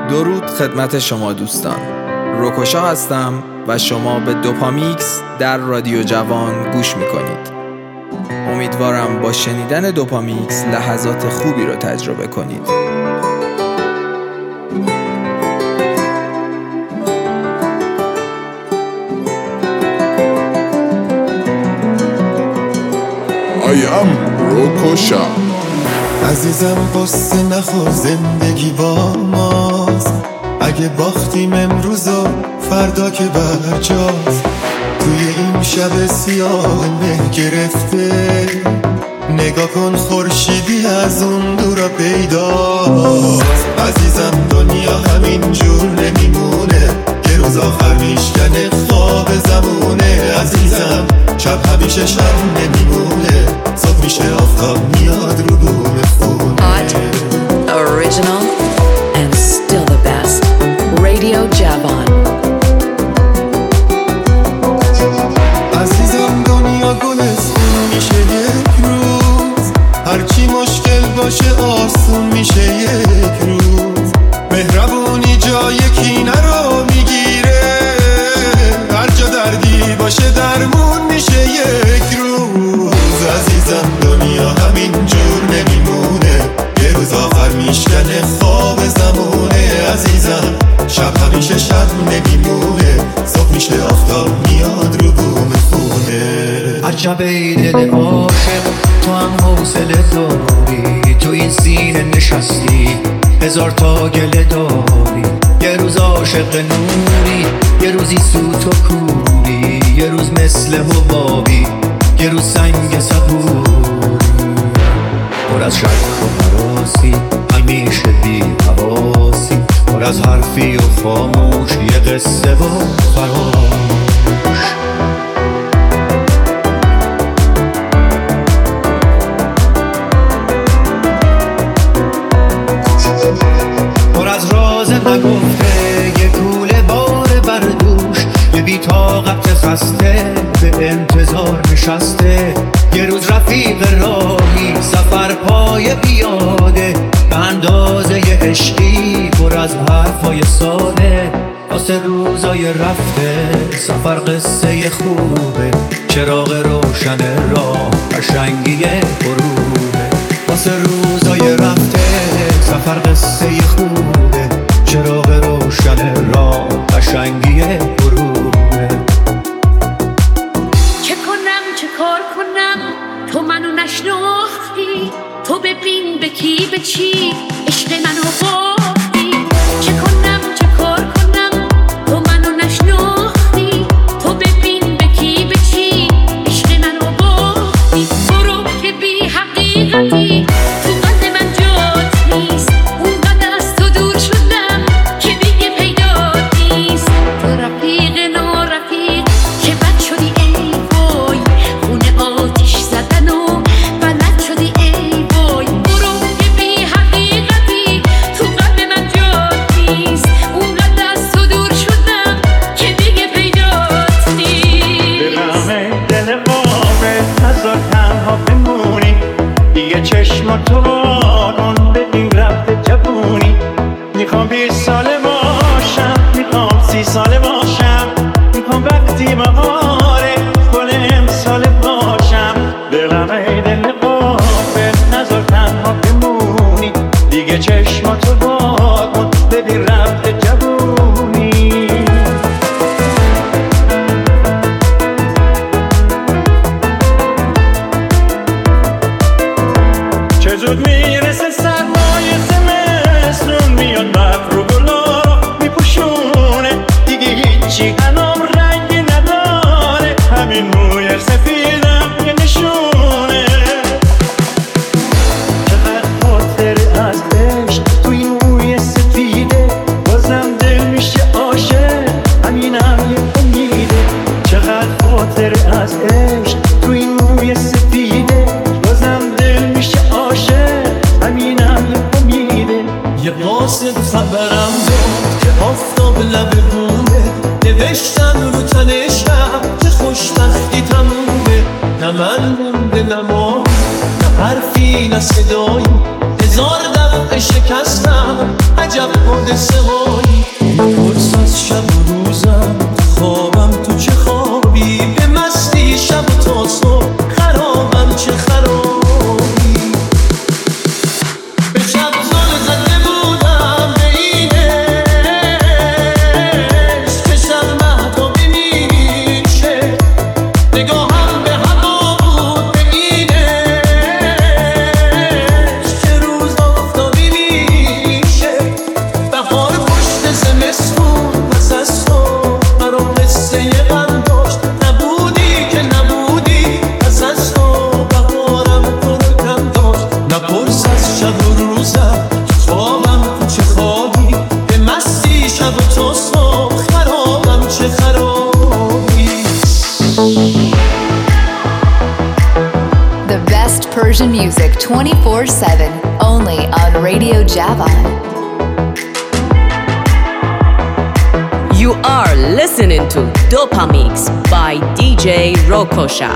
درود خدمت شما دوستان، روکوشا هستم و شما به دوپامیکس در رادیو جوان گوش میکنید. امیدوارم با شنیدن دوپامیکس لحظات خوبی رو تجربه کنید. I am روکوشا. عزیزم قصه نخور، زندگی با ماست. اگه باختیم امروز و فردا که برجاست. توی این شب سیاه مه گرفته، نگاه کن خورشیدی از اون دورا پیداست. عزیزم دنیا همین جور نمیمونه، یه روز آخر میشکنه خواب زمونه. عزیزم شب همیشه شب نمیمونه، صبح میشه آفتاب میاد رو بوم خونه. Hot, original, and still the best. Radio Javan. عزیزم دنیا گلستون میشه یک روز، هرچی مشکل باشه آسون میشه یک روز. مهربونی جای کینه رو میگیره، هر جا دردی باشه درمون میشه یک روز. عزیزم دنیا همین جور نمیمونه، یه روز آخر میشکنه خواب زمونه. عزیزم شب همیشه شب نمیمونه، صبح میشه آفتاب میاد رو بوم خونه. عجب ای دل عاشق، تو هم حوصله داری، تو این سینه نشستی هزار تا گله داری. یه روز عاشق نوری، یه روزی سوت و کوری، یه روز مثل حبابی، یه روز سنگ صبوری. پر از شک و مراسی، همیشه بی حواسی، پر از حرفی و خاموش، یه قصه و فراموش. پر از راز نگفته، یه کوله بار بردوش، یه بی‌طاقت خسته به انتظار نشسته. یه روز رفیق راهی، سفر پای پیاده، به اندازه یه عشقی پر از حرفای ساده. واسه روزای رفته سفر قصه خوبه، چراغ روشن راه قشنگی غروبه. واسه روزای رفته سفر قصه خوبه، چراغ روشن راه قشنگی غروبه. چه کنم چه کار کنم تو منو نشناختی، تو ببین به کی به چی عشق منو باختی. چه کنم چه کار کنم تو منو نشناختی، تو ببین به کی به چی عشق منو باختی. برو که بی حقیقتی، تو قلب من جات نیست، اونقدر از تو دور شدم که دیگه پیدات نیست. تو رفیق نارفیق که بد شدی ای وای، خونه آتیش زدن و بلد شدی ای وای. برو که بی حقیقتی، تو قلب من جات نیست، اونقدر از تو دور شدم که دیگه پیدات نیست. دلم دل قابه، نذار تنها بمونی، دیگه چشماتو بارون ببین رفته جوونی. میخوام 20 ساله باشم، میخوام 30 ساله باشم، میخوام وقتی بهاره گل امساله باشم. دلم ای دل قابه، نذار تنها بمونی، دیگه چشماتو بارون ببین رفته جوونی. چه زود میرسه سرمایه زمستون، میاد برف رو گلا رو میپوشونه، دیگه هیچی هنوز رنگی نداره، همین موی سفیدم یه نشونه. چقدر خاطر از عشق تو این موی سفیده، بازم دل میشه عاشق، همینم یه امیده. چقدر خاطر از عشق تو این موی سفیده، بازم دل میشه عاشق، همینم یه امیده. یه قاصد خبرم داد که آفتاب لب بومه، نوشتم رو تنشم که خوشبختی تمومه. نه من مونده نه ما، نه حرفی نه صدایی، هزار دفعه شکستم عجب حادثه هایی پرس از شب و روزم خوابم تو چه خوابی به مستی شب و تا صبح خرابم چه خرابی به شب زل زده بودم به این عشق که شب مهتابی میشه نگاهم به هوا بود به این عشق که روز آفتابی میشه بهار پشت زمستون پس از تو برام قصه غم داشت نبودی که نبودی پس از تو بهارم ترکم داشت نپرس از شب و روزم خوابم تو چه خوابی به مستی شب و تا صبح خرابم چه خرابی The best Persian music 24/7, only on Radio Javan. You are listening to Dopamix by DJ Rokosha.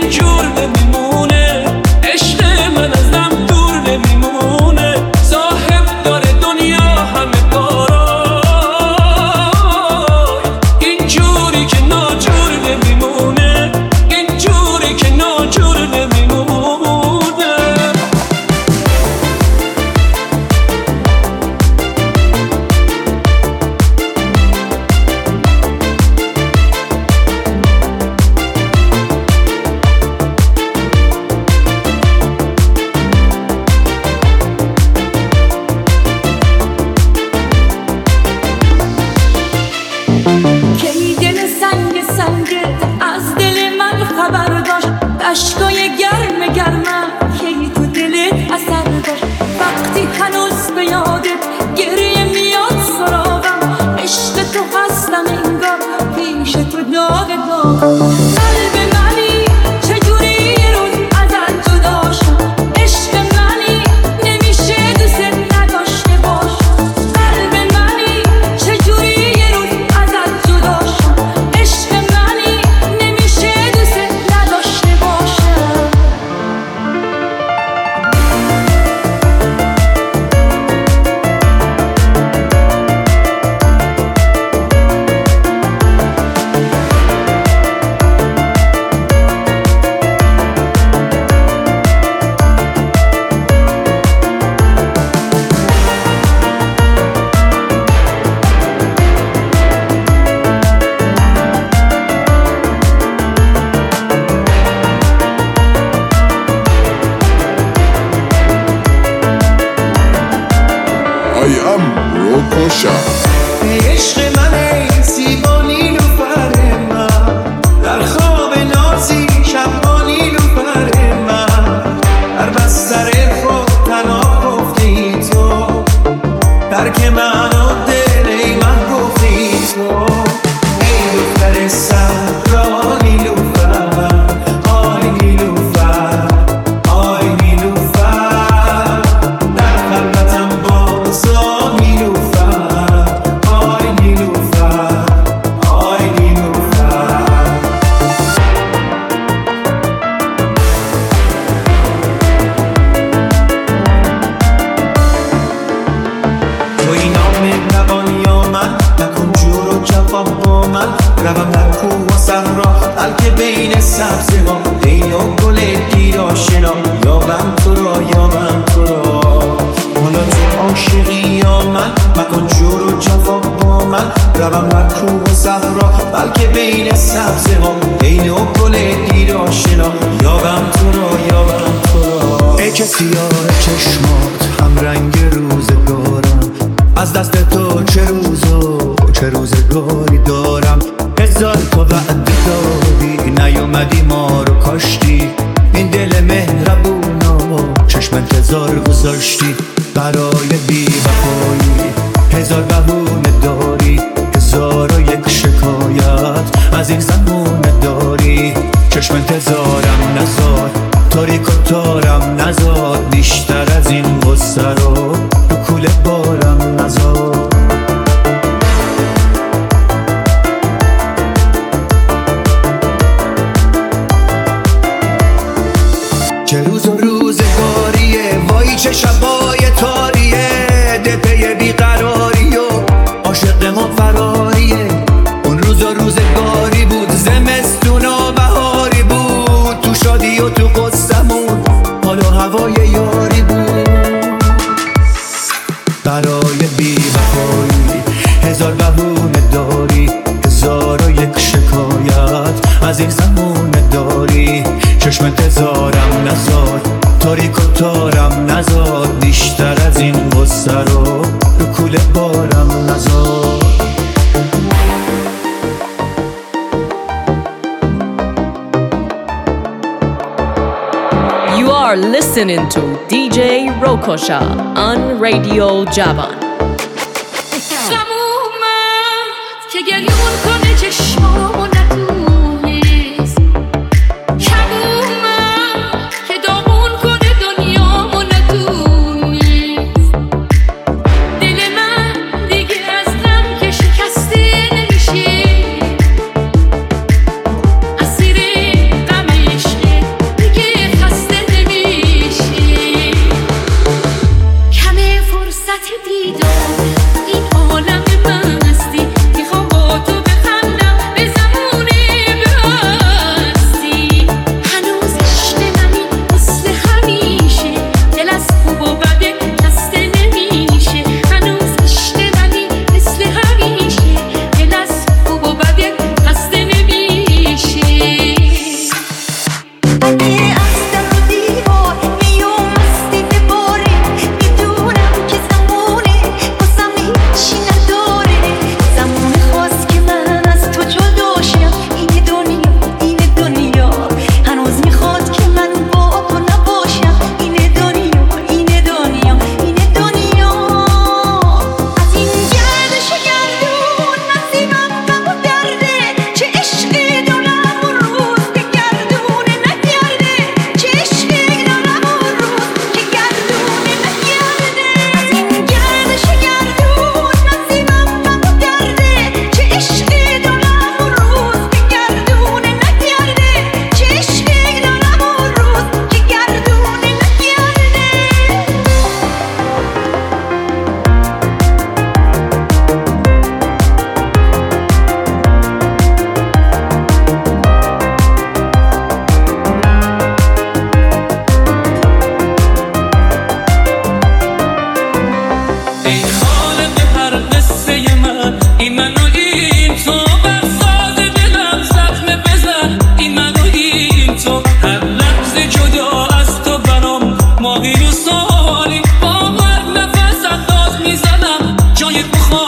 نمیمونه عشق من ازم دور نمیمونه ظاهر روکوشا. عشق من ای زیبا نیلوفر من، در خواب نازی شب نیلوفر من، در بستر خود تنها گفتی تو، درک من و دل ای من گفتی تو، ای دختر صحرا نیلوفر، آی نیلوفر، آی نیلوفر، در خلوتم بازا نیلوفر، آی نیلوفر، آی نیلوفر. توی نام روان یا من، نکن جور و جفا با من، روم در کوه و صحرا بلکه بین سبزه ها، ای نوع گل گیر آشنا، یابم تو را یابم تو را. حالا تو عاشقی یا من، مکن جور و جفا با من، روم در کوه و صحرا بلکه بین سبزه ها، ای نوع گل گیر آشنا، یابم تو را یابم تو را. ای که سیاه چشمات هم رنگ روزگارم، از دست تو چه روزگاری دارم. هزار تو وعده داری نیومدی ما رو کاشتی، این دل مهربونو چشم انتظار گذاشتی. برای بی وفایی هزار بهونه داری، هزار و یک شکایت از این زمونه داری. چشم انتظارم نزار، تاریک و تارم نزار، بیشتر از این غصه رو کوله بارم نزار. چه روز و روزگاریه، وای چه شبای تاریه، ده پی بیقراری و عاشق ما فراریه. اون روز و روزگاری بود، زمستون و بهاری بود، تو شادی و تو قصمون حال و هوای یاری بود. برای بی وفایی هزار بهونه داری، هزار و یک شکایت از این زمونه داری. چشم انتظارم نزار، تاریک و تارم نزار، بیشتر از این غصه رو کوله بارم نزار. You are listening to DJ Rokosha on Radio Javan. غمومت که گریون کنه چشمامو نتونست، کمومت که داغون کنه دنیامو نتونست. دل من دیگه از غم که شکسته نمیشه، اسیر غم عشقه دیگه خسته نمیشه. کمه فرصت دیدار این عالم مستی، میخوام با تو بخندم به زمان بستی. هنوز عشق منی مثل همیشه، دل از خوب و بده خسته نمیشه. هنوز عشق منی مثل همیشه، دل از خوب و بده خسته نمیشه. اگه از در و دیوار میومستی بباره، میدونم که زمونه بازم هیچی نداره. زمان خواست که من از تو جداشم، این دنیا هنوز میخواد که من با تو نباشم. این دنیا از این گردش گردون نصیبم غم و درده. چه عشقی دارم اون روز که گردونه نگرده، چه عشقی دارم اون روز که گردونه نگرده. از این گردش گردون نصیبم غم و درده، چه عشقی دارم اون روز که گردونه نگرده، چه عشقی دارم اون روز که گردونه نگرده. ای خالق هر قصه من، این من و این تو، بساز دلم زخم بزن. این من و این تو، هر لحظه جدا از تو برام ماهی و سالی. با هر نفس انداز میزنم جای تو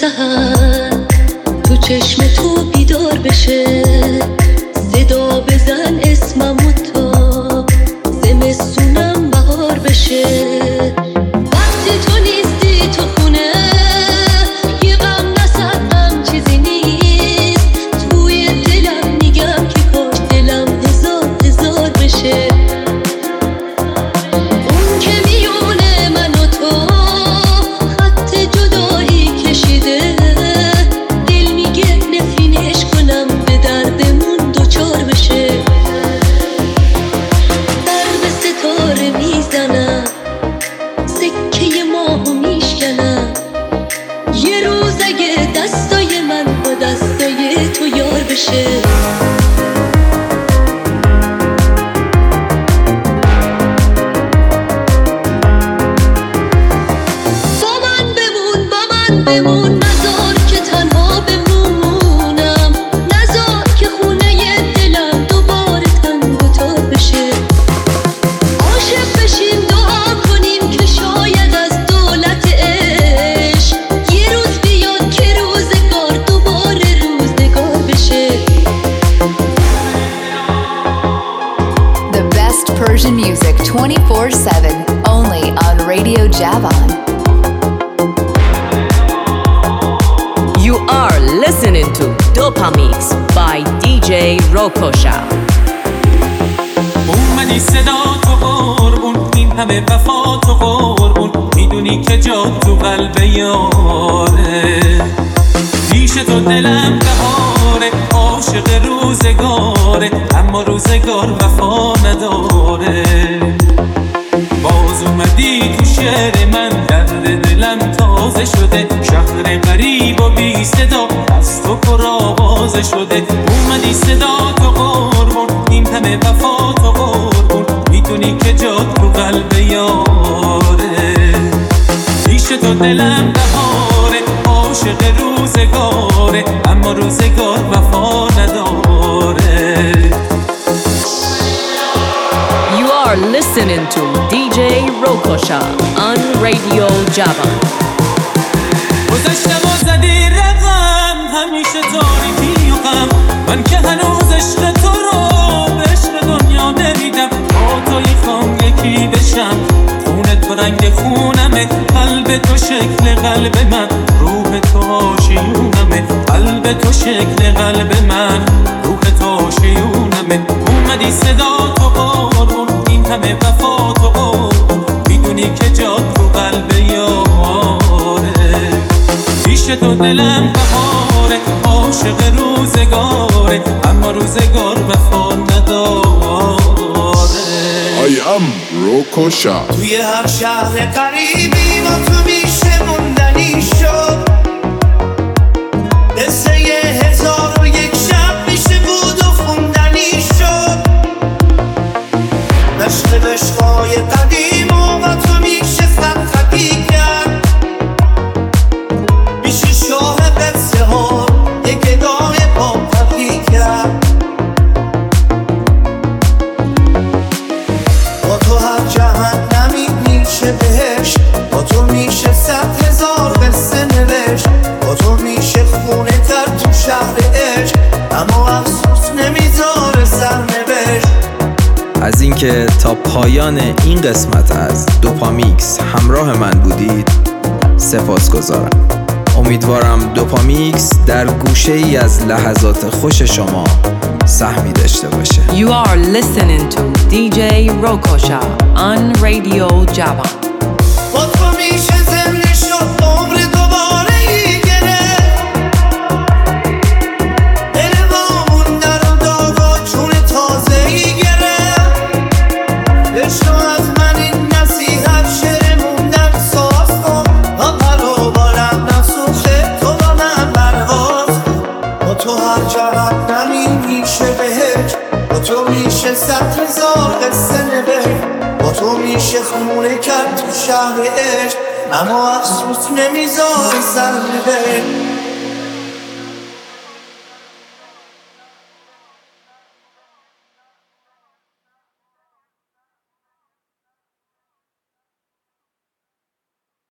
سحر تو چشم تو بیدار بشه، صدا بزن اسممو تا زمستونم بهار بشه. وقتی تو نیستی تو خونه یه غم نصد غم چیزی نیست، توی دلم میگم که کاش دلم هزار هزار بشه. اون که میونه من و تو خط جدایی کشیده، دل میگه نفرینش کنم به دردمون دوچار بشه. در به ستاره میزنم، سکه ماهو میشکنم، یه روز اگه دستای من با دستای تو یار بشه. بمون نذار که تنها بمونم، نذار که خونه دلم دوباره تنگ و تار بشه. عاشق بشیم دعا کنیم که شاید از دولت عشق یه روز بیاد که روزگار دوباره روزگار بشه. The best Persian music 24/7 only on Radio Javan. You are listening to Dopamix by DJ Rokosha. اومدی صدا تو قربون، این همه وفا تو قربون، میدونی که جا تو قلب یاره. پیش تو دلم بهاره، عاشق روزگاره، اما روزگار وفا نداره. باز اومدی تو شهر من، درد دلم تازه شده، شهر غریب و بی صدا از تو پر آوازه شده. اومدی صدا تو قربون، این همه وفا تو قربون، میدونی که جا تو قلب یاره. پیش تو دلم بهاره، عاشق روزگاره، اما روزگار وفا نداره. You are listening to DJ Rokosha on Radio Javan. گذشتم و زدی رقم، همیشه تاریکی و غم، من که هنوز عشق تو رو به عشق دنیا نمیدم. با توی خوام یکی بشم، خون تو رنگ خونمه، قلب تو شکل قلب من، روح تو آشیونمه. قلب تو شکل قلب من، روح تو آشیونمه. اومدی صدا تو قربون، این همه وفا تو قربون، میدونی که جا تو قلب یاره. پیش تو دلم بهاره، عاشق روزگاره، اما روزگار وفا نداره. I am Rokosha. توی هر شهر قریبی با تو میشه موندنی شد، قصه 1001 شب میشه بود و خوندنی شد. عشق عشقای قدیم و با تو میشه خطی کرد، میشه شاه قصه ها یک گدای پا تقی کرد. با تو هر جهنمی میشه بهش، با تو میشه 100,000 قصه نوشت، با تو میشه خونه کرد تو شهر عشق، اما افسوس نمیذاره سرنوشت. از اینکه تا پایان این قسمت از دوپامیکس همراه من بودید سپاسگزارم. امیدوارم دوپامیکس در گوشه ای از لحظات خوش شما سهمی داشته باشه. You are listening to DJ Rokosha on Radio Javan. با تو میشه زنده شد، عمر دوباره ای گرفت، دل وامون در و داغا چون تازه ای گرفت. بشنو از من این نصیحت، شعر موندن ساز کن، تا پرو بالم نسوخه تو با من برواز. با تو هر جهنمی میشه بهش، با تو میشه 100,000 قصه نوشت، با تو میشه خونه کرد تو شهر عشق، اما افسوس نمیذاره سرنوشت.